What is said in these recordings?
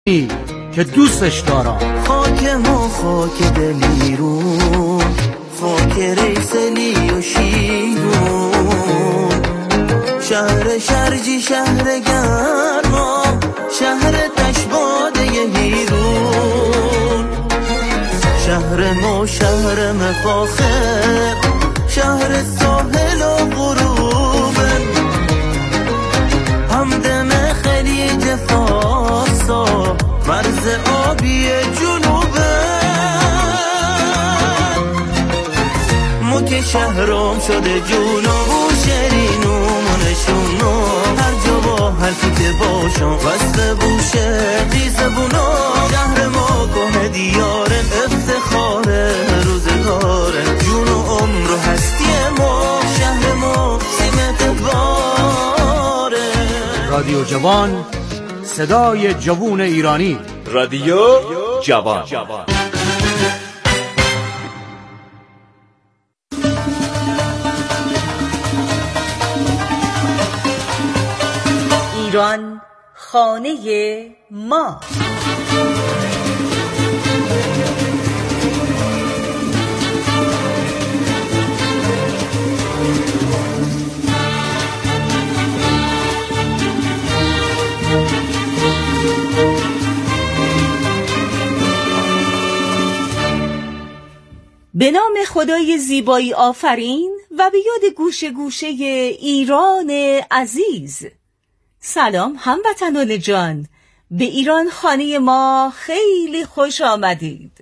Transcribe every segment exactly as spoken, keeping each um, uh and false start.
که دوستش دارم. خاک ما خاک دلیرون، خاک ریسلی و شیرون، شهر شرجی شهر گرما، شهر تشباده هیرون، شهر ما شهر مفاخر، شهر ساحل و غروبه، همدم خلیج فارسا، مرز آبی جنوبه. مو که شهرام شده جونم و شرینوم و نشونم، هر جا با حرفی که باشم وصل بوشه دیزبونم. شهر ما که دیاره افتخاره روزگاره، جون و عمر و هستی ما، شهر ما سیمت باره. رادیو جوان، صدای جوون ایرانی. رادیو جوان. ایران خانه ما. به نام خدای زیبایی آفرین و به یاد گوشه گوشه ایران عزیز. سلام هموطنان جان، به ایران خانه ما خیلی خوش آمدید.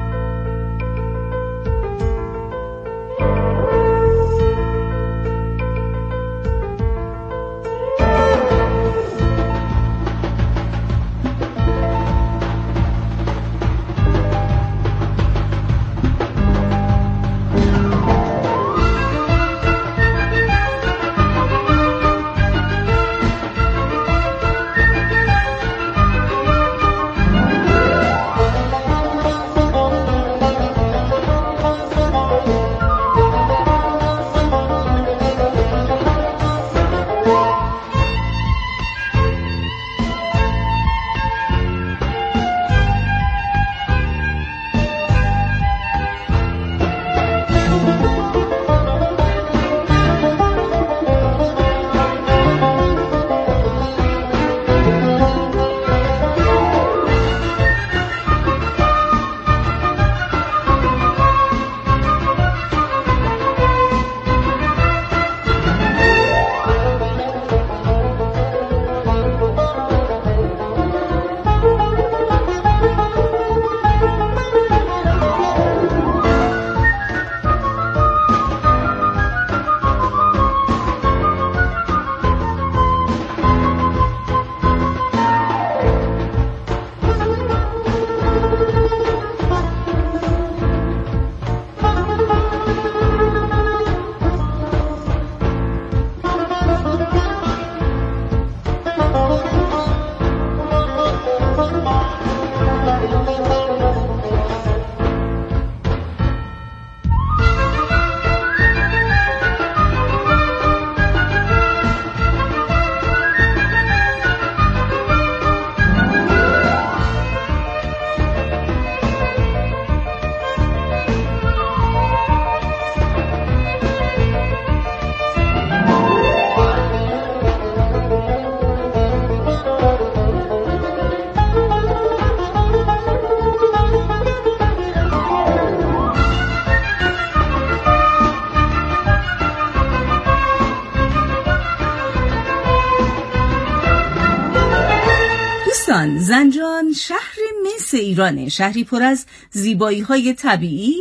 زنجان شهر مس ایرانه، شهری پر از زیبایی‌های طبیعی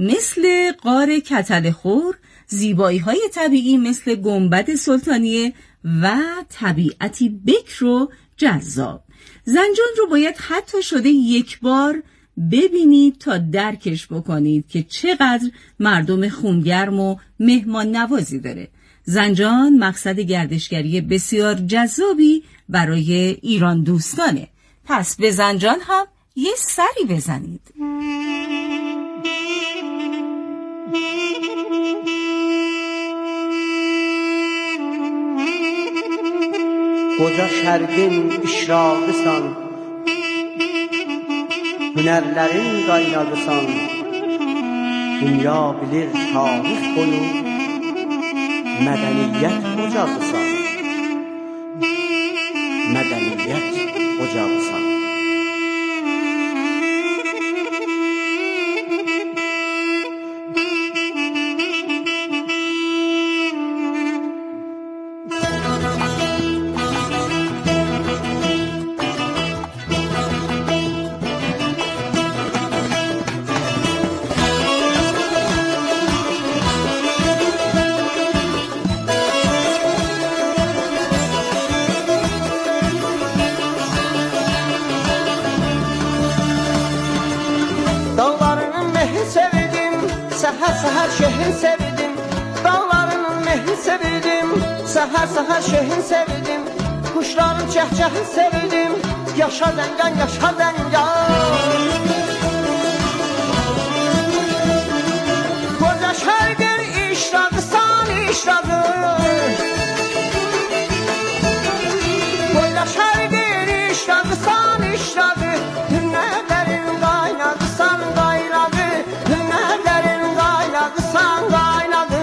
مثل غار کتلخور، زیبایی‌های طبیعی مثل گنبد سلطانیه و طبیعتی بکر و جذاب. زنجان رو باید حتی شده یک بار ببینید تا درکش بکنید که چقدر مردم خونگرم و مهمان نوازی داره. زنجان مقصد گردشگری بسیار جذابی برای ایران دوستانه. پس به زنجان هم یه سری بزنید. کجا شرگین اشراقسان hünərlərin qaynağısan. Dünya bilir tarix boyu mədəniyyət ocağısan. Mədəniyyət ocağısan. Səhər şehrin sevdim, dağlarının mehri sevdim. Səhər səhər şehrin sevdim, kuşların cəhcəhin sevdim. Yaşa dəngan, yaşa dəngan. Qoca şərqin işradı, san işradı. Qoca şərqin işradı, san işradı. Hünnərlərin qaynadı, san qaynadı. Hünnərlərin san qaynadı.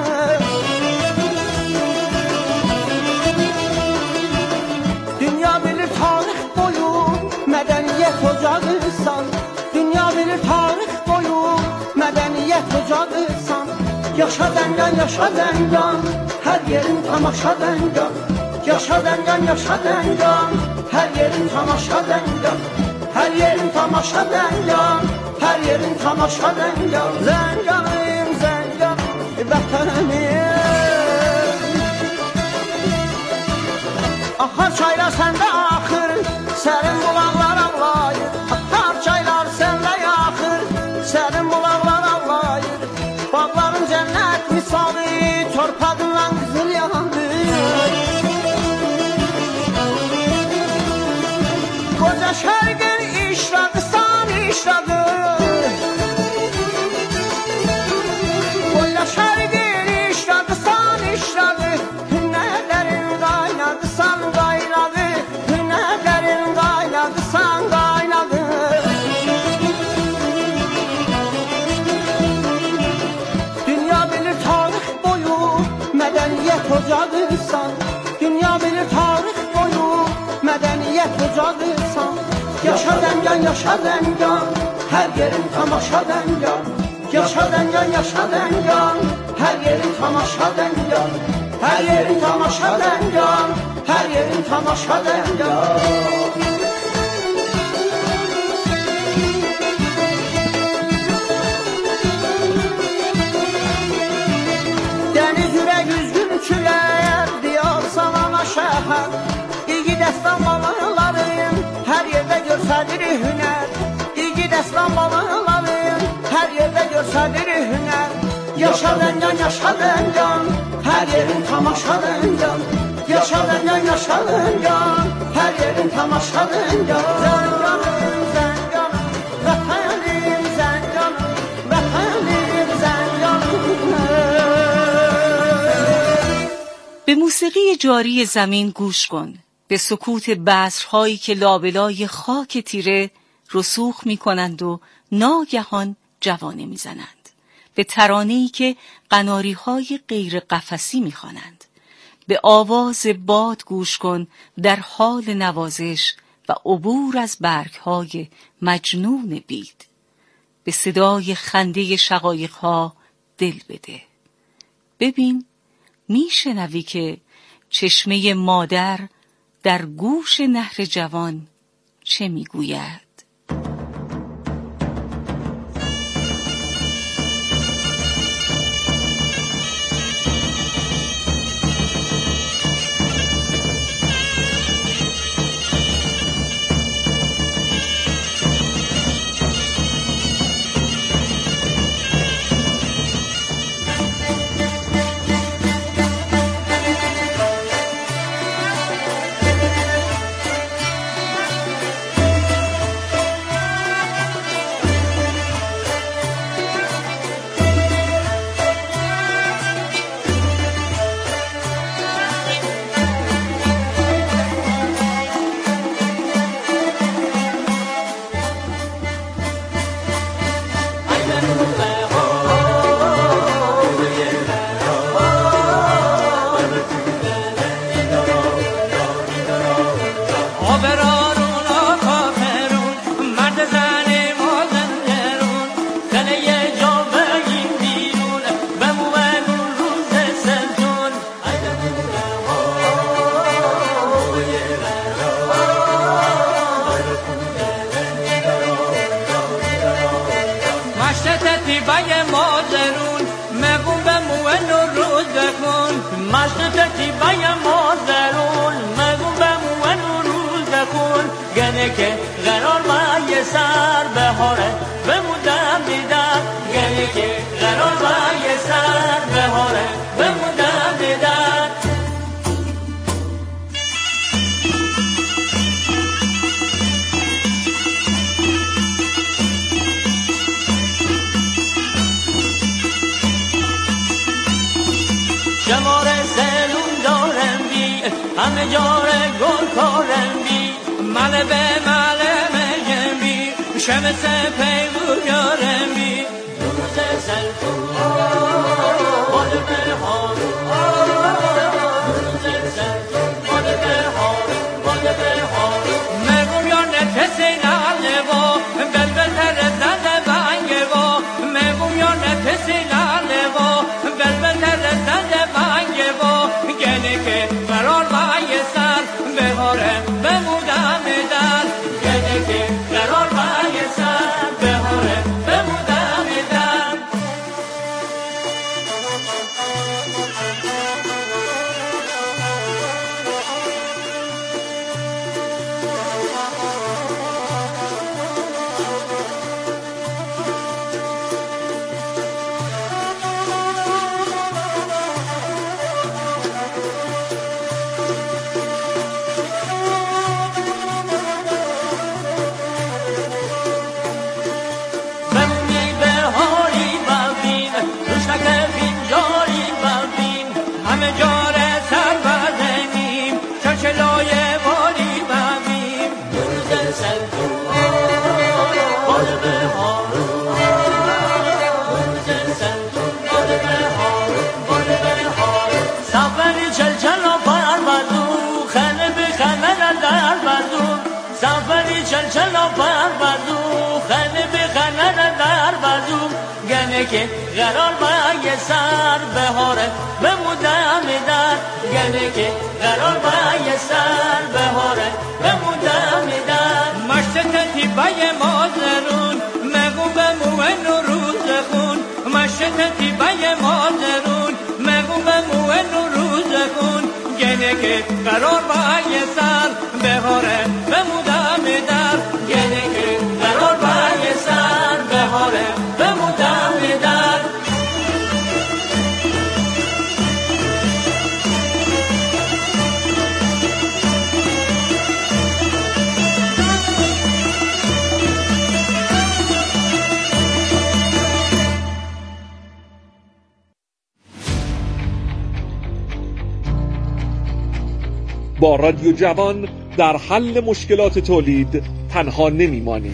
Dünya bilir tarix boyu mədəniyyət ocağısan. Dünya bilir tarix boyu mədəniyyət ocağısan. Yaşa dəngan, yaşa dəngan, hər yerin tamaşa dəngan. Yaşa dəngan, yaşa dəngan, hər yerin tamaşa dəngan. Hər yerin tamaşa dəngan, hər yerin tamaşa dəngan. Zənganım, zənganım, vətənim. Axar çaylar səndə axır, sərin bulaqlar ağlayır. Axar çaylar səndə yaxır, sərin bulaqlar ağlayır. Bağların cənnət misalı, torpadından qızıl yandır. Qoca şərqin işradı, san işradı. Qoca şərqin işradı, san işradı. Hünnərlərin qaynadı, san qaynadı. Hünnərlərin qaynadı, san qaynadı. Dünya bilir tarix boyu mədəniyyət ocağısan. Dünya bilir tarix boyu mədəniyyət ocağısan. Yaşa dəngan, yaşa dəngan, hər yerin tamaşa dəngan. Yaşa dəngan, yaşa dəngan, hər yerin tamaşa dəngan. Hər yerin tamaşa dəngan, hər yerin tamaşa dəngan. Dəniz ürək üzgün külər, diyar salana şəhər. İlgi dəstan balıqlarım, hər yerdə görsədir hünər. İlgi dəstan balıqlarım, hər yerdə görsədir hünər. Yaşa dəngan, yaşa dəngan, hər yerin tamaşa dəngan. Yaşa dəngan, yaşa dəngan, hər yerin tamaşa dəngan. Zənganım, zənganım, vətənim, zənganım, vətənim, zənganım. به موسیقی جاری زمین گوش کن، به سکوت بذرهایی که لابلای خاک تیره رسوخ می کنند و ناگهان جوانه می زنند، به ترانه‌ای که قناری‌های غیر قفسی می خوانند. به آواز باد گوش کن در حال نوازش و عبور از برگ‌های مجنون بید. به صدای خنده شقایق‌ها دل بده. ببین میشنوی که چشمه مادر در گوش نهر جوان چه میگوید؟ تتیبای مازرون مگون به موین و روز بخون مشت تتیبای مازرون مگون به موین و روز بخون گنه که قرار مای سر بهاره بمودم دیدم گنه که قرار مای سر بهاره بمودم دیدم شمار سلون دارم بی همه جاره گل کارم بی مله به مله مجم بی شمس پیمون یارم بی روز سلطون باده به هارو روز سلطون باده به هارو باده به هارو مگم یا نفسی لاله با بلبل ترزنده بانگه با مگم یا نفسی لاله با بلبل ترزنده بانگه با گنه که قرار بای سر بهاره بمودم در گنه که قرار بای سر بهاره بمودم در همه جاره سر بزنیم چلچلای باری ببیم روز سلطون باده به هارو روز سلطون باده به هارو باده به هارو سفری چلچل و پر بردو خنه به خنه در بردو سفری چلچل و پر بردو خنه به خنه در بردو گنه که قرار بای سر بهاره بمودم در گنه که قرار بای سر بهاره بمودم در مشت تتیبای مازرون مگو به موین و روز خون مشت تتیبای مازرون مگو به موین و روز خون گنه که قرار بای سر بهاره بمودم در گنه که قرار بای سر بهاره بمودم در با رادیو جوان در حل مشکلات تولید تنها نمیمانید.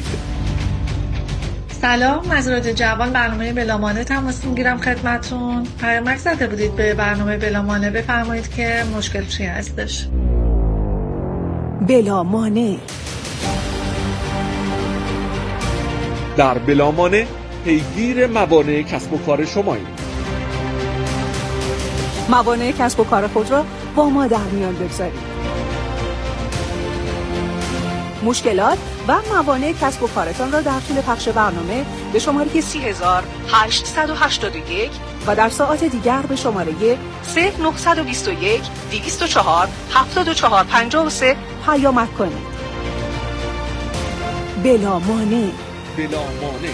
سلام، از رادیو جوان برنامه بلامانه تماس میگیرم خدمتون. پیامک زده بودید به برنامه بلامانه، بفرمایید که مشکل چی هستش. بلامانه در بلامانه پیگیر موانع کسب و کار شماییم. موانع کسب و کار خود را با ما در میان بگذارید. مشکلات و موانع کسب و کارتان را در طول پخش برنامه به شماره سی هزار هشتصد و هشتاد و یک و در ساعات دیگر به شماره صفر نه دو یک دویست و چهار هفتاد و چهار پنجاه و سه پیامک کنید. بلامانع بلامانع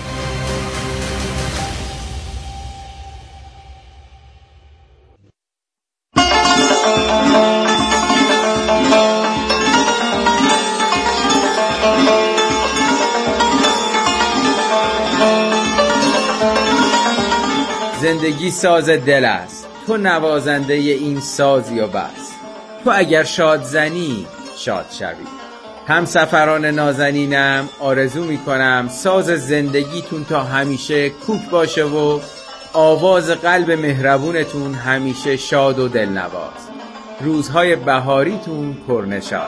زندگی ساز دل است، تو نوازنده این سازی و بس. تو اگر شاد زنی شاد شوی. همسفران نازنینم آرزو میکنم ساز زندگیتون تا همیشه کوک باشه و آواز قلب مهربونتون همیشه شاد و دلنواز. روزهای بهاریتون پرنشاد.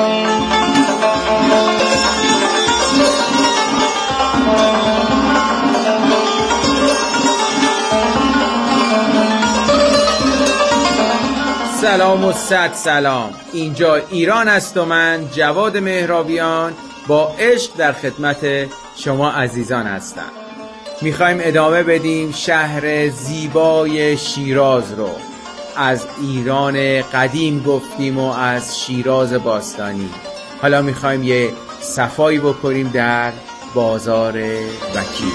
سلام و صد سلام. اینجا ایران است و من جواد مهرابیان با عشق در خدمت شما عزیزان هستم. میخوایم ادامه بدیم شهر زیبای شیراز رو. از ایران قدیم گفتیم و از شیراز باستانی. حالا میخوایم یه صفایی بکنیم در بازار وکیل.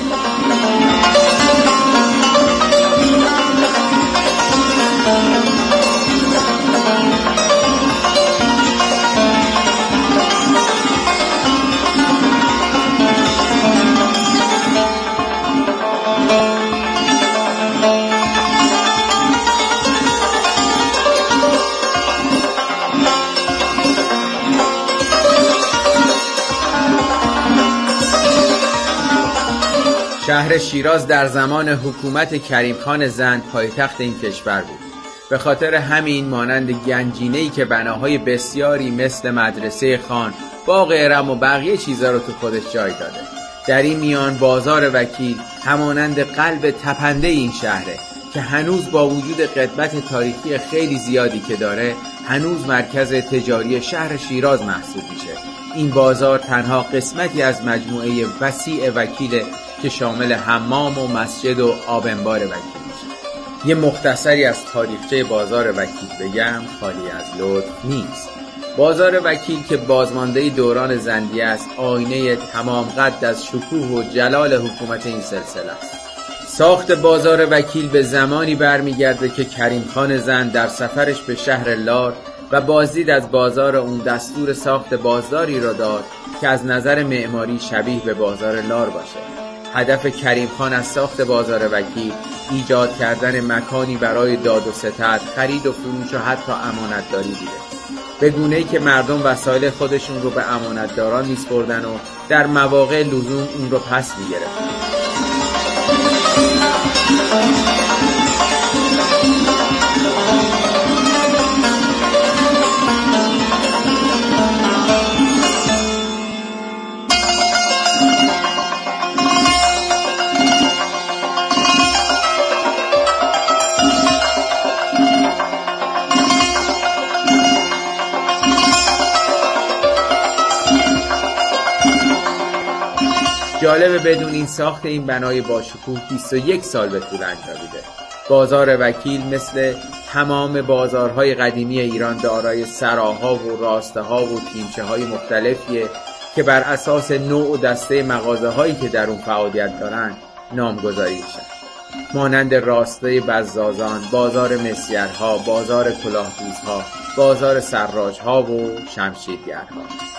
شهر شیراز در زمان حکومت کریم خان زند پایتخت این کشور بود. به خاطر همین مانند گنجینه‌ای که بناهای بسیاری مثل مدرسه خان، باغ ارم و بقیه چیزا رو تو خودش جای داده. در این میان بازار وکیل همانند قلب تپنده این شهره که هنوز با وجود قدمت تاریخی خیلی زیادی که داره، هنوز مرکز تجاری شهر شیراز محسوب میشه. این بازار تنها قسمتی از مجموعه وسیع وکیل که شامل حمام و مسجد و آب انبار وکیل میشه. یه مختصری از تاریخچه بازار وکیل بگم خالی از لطف نیست. بازار وکیل که بازمانده دوران زندیه است، آینه تمام قد از شکوه و جلال حکومت این سلسله است. ساخت بازار وکیل به زمانی برمیگرده که کریم خان زند در سفرش به شهر لار و بازدید از بازار اون دستور ساخت بازاری را داد که از نظر معماری شبیه به بازار لار باشه. هدف کریم خان از ساخت بازار وکیل ایجاد کردن مکانی برای داد و ستد، خرید و فروش و حتی امانتداری بوده، به گونه‌ای که مردم وسایل خودشون رو به امانتداران میسپردن و در مواقع لزوم اون رو پس میگرفتن. جالبه بدونین ساخت این بنای باشکوه بیست و یک سال به طول انجامیده. بازار وکیل مثل تمام بازارهای قدیمی ایران دارای سراها و راسته ها و تیمچه های مختلفیه که بر اساس نوع و دسته مغازه هایی که در اون فعالیت دارن نامگذاری میشن. مانند راسته بزازان، بازار مسیرها، بازار کلاهدوزها، بازار سراجها و شمشیرگرها.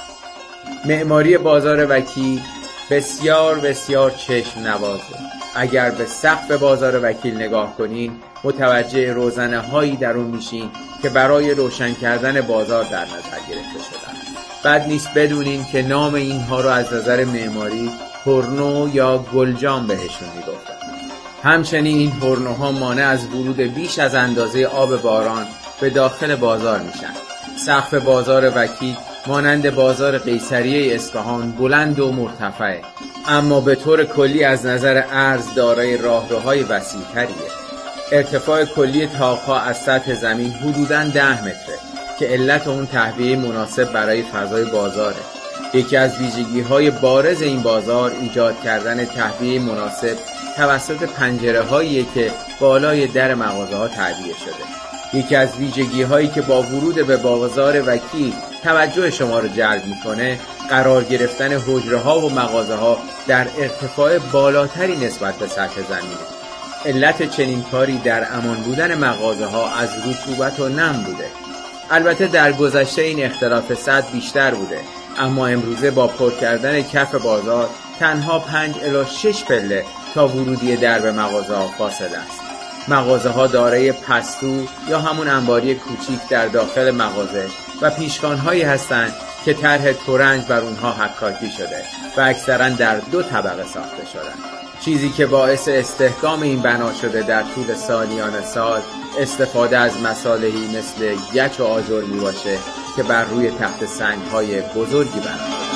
معماری بازار وکیل بسیار بسیار چشم نوازه. اگر به سقف بازار وکیل نگاه کنین متوجه روزنه هایی در اون میشین که برای روشن کردن بازار در نظر گرفته شدن. بد نیست بدونین که نام اینها رو از نظر معماری هورنو یا گلجام بهشون میگفتن. همچنین این هورنوها مانع از ورود بیش از اندازه آب باران به داخل بازار میشن. سقف بازار وکیل مانند بازار قیصریه اصفهان بلند و مرتفعه، اما به طور کلی از نظر عرض دارای راهروهای وسیع‌تریه. ارتفاع کلی طاق‌ها از سطح زمین حدوداً ده متره که علت اون تهویه مناسب برای فضای بازاره. یکی از ویژگی‌های بارز این بازار ایجاد کردن تهویه مناسب توسط پنجره‌هایی که بالای در مغازه‌ها تعبیه شده. یکی از ویژگی‌هایی که با ورود به بازار وکیل توجه شما رو جلب می‌کنه قرار گرفتن حجره‌ها و مغازه‌ها در ارتفاع بالاتری نسبت به سطح زمینه. علت چنین کاری در امان بودن مغازه‌ها از رطوبت و نم بوده. البته در گذشته این اختلاف سطح بیشتر بوده، اما امروزه با پر کردن کف بازار تنها پنج الی شش پله تا ورودی درب مغازه‌ها فاصله است. مغازه‌ها دارای پستو یا همون انباری کوچیک در داخل مغازه و پیشخوان‌هایی هستند که طرح تورنج بر اونها حکاکی شده و اکثراً در دو طبقه ساخته شدن. چیزی که باعث استحکام این بنا شده در طول سالیان سال استفاده از مصالحی مثل گچ و آجر می باشه که بر روی تخت سنگ‌های بزرگی بنا شده.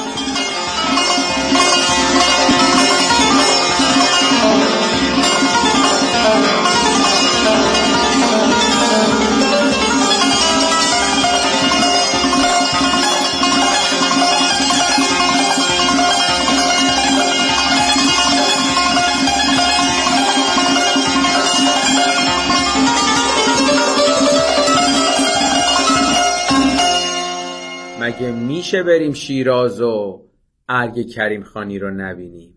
که میشه بریم شیراز و ارگ کریم خانی رو نبینیم.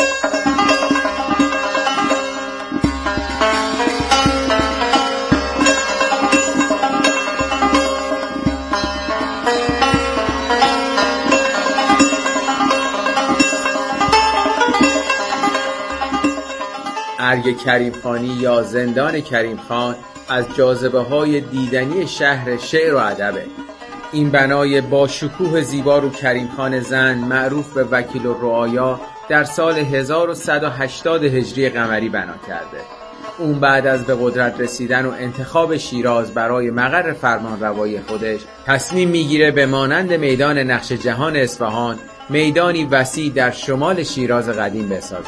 ارگ کریم خانی یا زندان کریم خان از جاذبه های دیدنی شهر شعر و ادبه. این بنای با شکوه زیبا رو کریم خان زند معروف به وکیل الرعایا در سال هزار و صد و هشتاد هجری قمری بنا کرده. اون بعد از به قدرت رسیدن و انتخاب شیراز برای مقر فرمانروایی خودش تصمیم میگیره به مانند میدان نقش جهان اصفهان میدانی وسیع در شمال شیراز قدیم بسازه.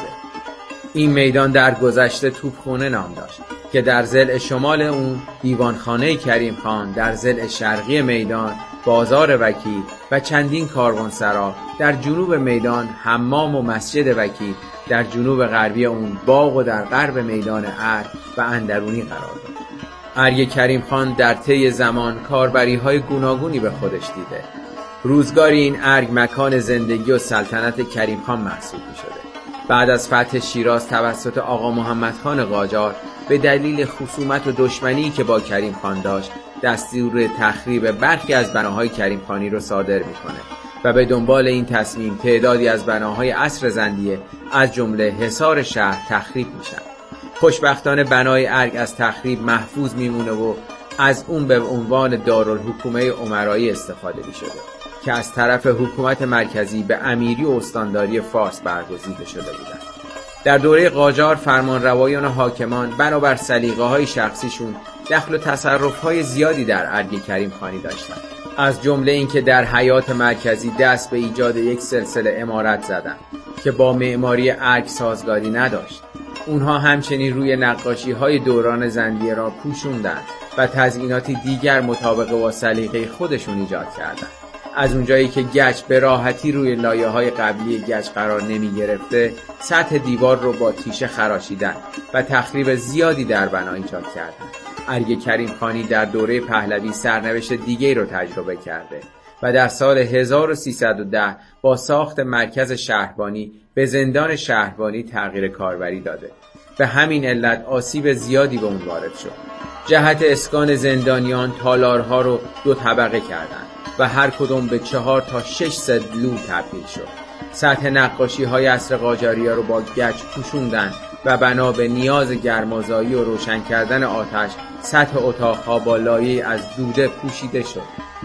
این میدان در گذشته توپخونه نام داشت که در ضلع شمال اون دیوانخانه کریم خان، در ضلع شرقی میدان بازار وکیل و چندین کاروانسرا، در جنوب میدان حمام و مسجد وکیل، در جنوب غربی اون باغ و در غرب میدان ارگ و اندرونی قرار داشت. ارگ کریم خان در طی زمان کاربری‌های گوناگونی به خودش دیده. روزگاری این ارگ مکان زندگی و سلطنت کریم خان محسوب می‌شده. بعد از فتح شیراز توسط آقا محمد خان قاجار به دلیل خصومت و دشمنی که با کریم خان داشت دستور تخریب برخی از بناهای کریم خانی رو صادر میکنه و به دنبال این تصمیم تعدادی از بناهای عصر زندیه از جمله حصار شهر تخریب میشن. خوشبختانه بنای ارگ از تخریب محفوظ میمونه و از اون به عنوان دارالحکومه امرایی استفاده میشده که از طرف حکومت مرکزی به امیری و استانداری فارس برگزیده شده بودند. در دوره قاجار فرمانروایان و حاکمان بنابر سلیقه‌های شخصیشون دخل و تصرف‌های زیادی در ارگ کریم خانی داشتند. از جمله اینکه در حیات مرکزی دست به ایجاد یک سلسله عمارت زدند که با معماری ارگ سازگاری نداشت. اونها همچنین روی نقاشی‌های دوران زندیه را پوشوندند و تزییناتی دیگر مطابق با سلیقه خودشون ایجاد کردند. از اونجایی که گچ به راحتی روی لایه‌های قبلی گچ قرار نمی گرفته، سطح دیوار رو با تیشه خراشیدن و تخریب زیادی در بنا ایجاد کردند. ارگ کریم خانی در دوره پهلوی سرنوشت دیگری رو تجربه کرده و در سال هزار و سیصد و ده با ساخت مرکز شهربانی به زندان شهربانی تغییر کاربری داده. به همین علت آسیب زیادی به اون وارد شد. جهت اسکان زندانیان تالارها رو دو طبقه کردند و هر کدوم به چهار تا شش صد لول تبدیل شد. سطح نقاشی های عصر قاجاری‌ها رو با گچ پوشوندن و بنا به نیاز گرمازایی و روشن کردن آتش سطح اتاقها با لایه از دوده پوشیده شد.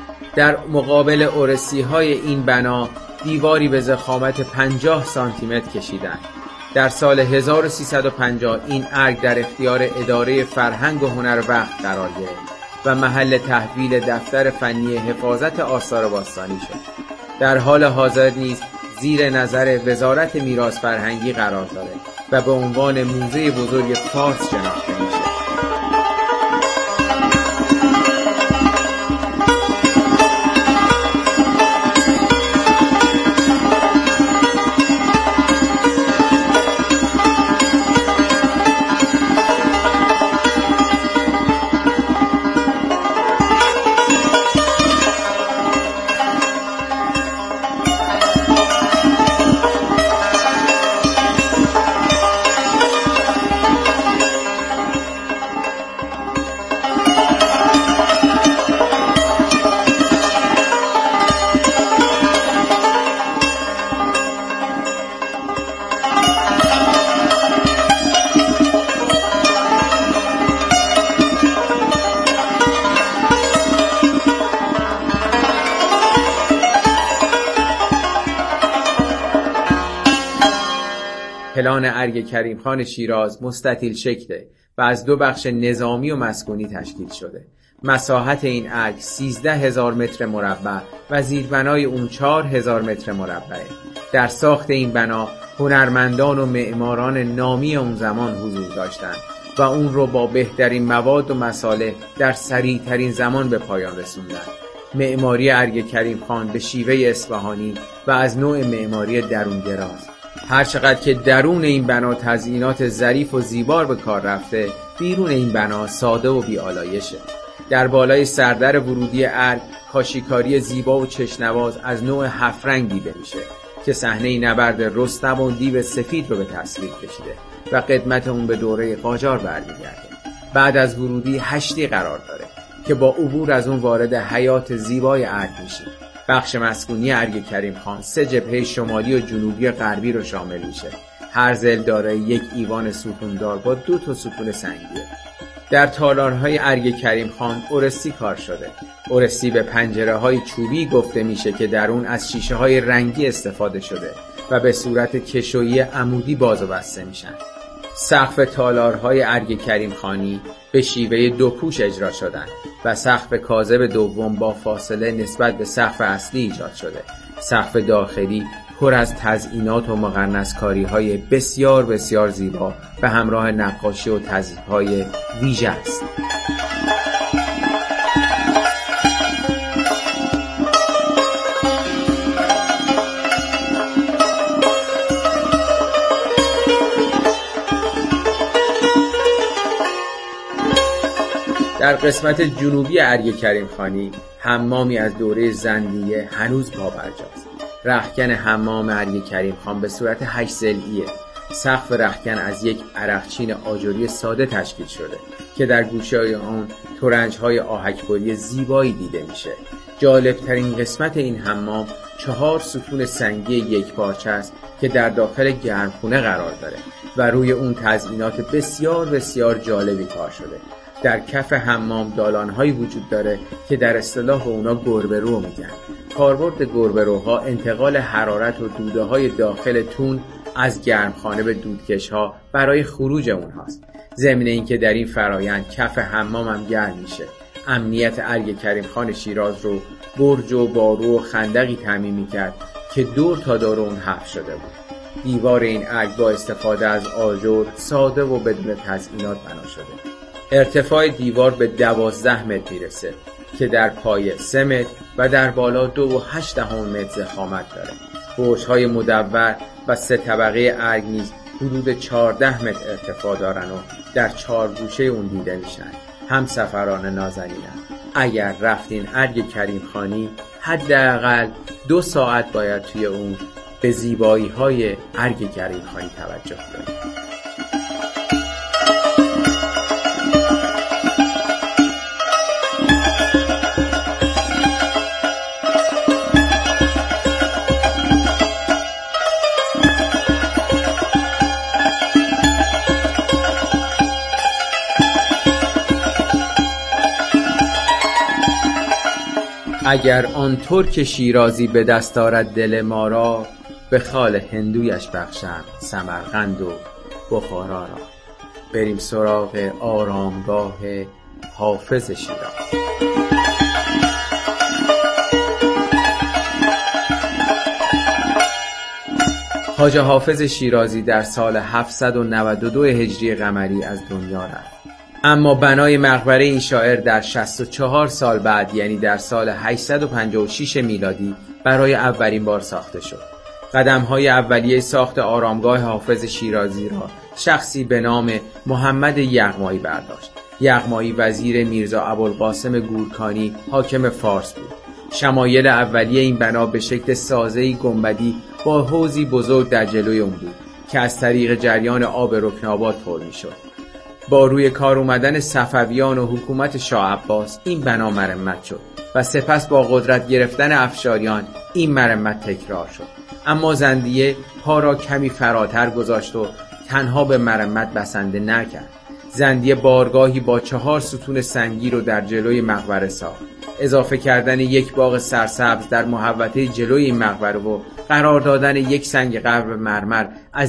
در مقابل ارسی های این بنا دیواری به ضخامت پنجاه سانتی متر کشیدند. در سال هزار و سیصد و پنجاه این ارگ در اختیار اداره فرهنگ و هنر وقت قرار گرفت و محل تحویل دفتر فنی حفاظت آثار باستانی شد. در حال حاضر نیز زیر نظر وزارت میراث فرهنگی قرار داره و به عنوان موزه بزرگ فارس شناخته میشه. پلان ارگ کریم خان شیراز مستطیل شکله و از دو بخش نظامی و مسکونی تشکیل شده. مساحت این ارگ سیزده هزار متر مربع و زیربنای اون چهار هزار متر مربعه. در ساخت این بنا هنرمندان و معماران نامی اون زمان حضور داشتند و اون رو با بهترین مواد و مصالح در سریع ترین زمان به پایان رسوندند. معماری ارگ کریم خان به شیوه اصفهانی و از نوع معماری درونگراست. هرچقدر که درون این بنا تزیینات ظریف و زیبا به کار رفته، بیرون این بنا ساده و بی‌آلایشه. در بالای سردر ورودی ارگ کاشیکاری زیبا و چشنواز از نوع هفت رنگ دیده میشه که صحنه نبرد رستم و دیو سفید رو به تصویر کشیده و قدمت اون به دوره قاجار برمیگرده. بعد از ورودی هشتی قرار داره که با عبور از اون وارد حیات زیبای ارگ میشیم. بخش مسکونی ارگ کریم خان سه جبهه شمالی و جنوبی و غربی رو شامل میشه. هر ضلع داره یک ایوان ستوندار با دو تا ستون سنگیه. در تالارهای ارگ کریم خان اورستی کار شده. اورستی به پنجره های چوبی گفته میشه که در اون از شیشه های رنگی استفاده شده و به صورت کشویی عمودی باز و بسته میشن. سقف تالارهای ارگ کریم خانی به شیوه دو پوش اجرا شدن و سقف کاذب دوم با فاصله نسبت به سقف اصلی ایجاد شده. سقف داخلی پر از تزئینات و مقرنس‌کاری های بسیار بسیار زیبا به همراه نقاشی و تزیین‌های ویژه است. در قسمت جنوبی ارگ کریم خانی حمامی از دوره زندیه هنوز پابرجاست. رختکن حمام ارگ کریم خان به صورت هشت ضلعیه. سقف رختکن از یک عرقچین آجوری ساده تشکیل شده که در گوشه‌های آن ترنج‌های آهک‌بری زیبایی دیده میشه. جالب‌ترین قسمت این حمام چهار ستون سنگی یک پارچه است که در داخل گرمخونه قرار داره و روی اون تزئینات بسیار بسیار جالبی کار شده. در کف حمام دالان‌هایی وجود داره که در اصطلاح اونا گربه‌رو میگن. کاربرد گربه‌روها انتقال حرارت و دوده‌های داخل تون از گرمخانه به دودکش‌ها برای خروج اونهاست. ضمن اینکه در این فرایند کف حمام هم گرم میشه. امنیت ارگ کریم خان شیراز رو برج و بارو و خندقی تامین میکرد که دور تا دور اون حفر شده بود. دیوار این ارگ با استفاده از آجر ساده و بدون تزئینات بنا شده. ارتفاع دیوار به دوازده متر میرسه که در پایه سه متر و در بالا دو و هشت دهم متر ضخامت داره. برج‌های مدور و سه طبقه ارگ نیز حدود چهارده متر ارتفاع دارن و در چهار گوشه اون دیده میشن. هم سفران نازنینم، اگر رفتین ارگ کریم خانی حداقل دو ساعت باید توی اون به زیبایی های ارگ کریم خانی توجه کنید. اگر آن ترک شیرازی به دست آرد دل ما را، به خال هندویش بخشم سمرقند و بخارا را. بریم سراغ آرامگاه حافظ شیراز. خواجه حافظ شیرازی در سال هفتصد و نود و دو هجری قمری از دنیا رفت. اما بنای مقبره این شاعر در شصت و چهار سال بعد، یعنی در سال هشتصد و پنجاه و شش میلادی برای اولین بار ساخته شد. قدم‌های اولیه ساخت آرامگاه حافظ شیرازی را شخصی به نام محمد یغمایی برداشت. یغمایی وزیر میرزا ابوالقاسم گورکانی حاکم فارس بود. شمایل اولیه این بنا به شکل سازه‌ای گنبدی با حوضی بزرگ در جلوی اون بود که از طریق جریان آب رکناباد پر می‌شد. با روی کار اومدن صفویان و حکومت شاه عباس این بنا مرمت شد و سپس با قدرت گرفتن افشاریان این مرمت تکرار شد. اما زندیه پا را کمی فراتر گذاشت و تنها به مرمت بسنده نکرد. زندیه بارگاهی با چهار ستون سنگی رو در جلوی مقبره ساخت. اضافه کردن یک باغ سرسبز در محوطه جلوی این مقبره و قرار دادن یک سنگ قبر مرمر از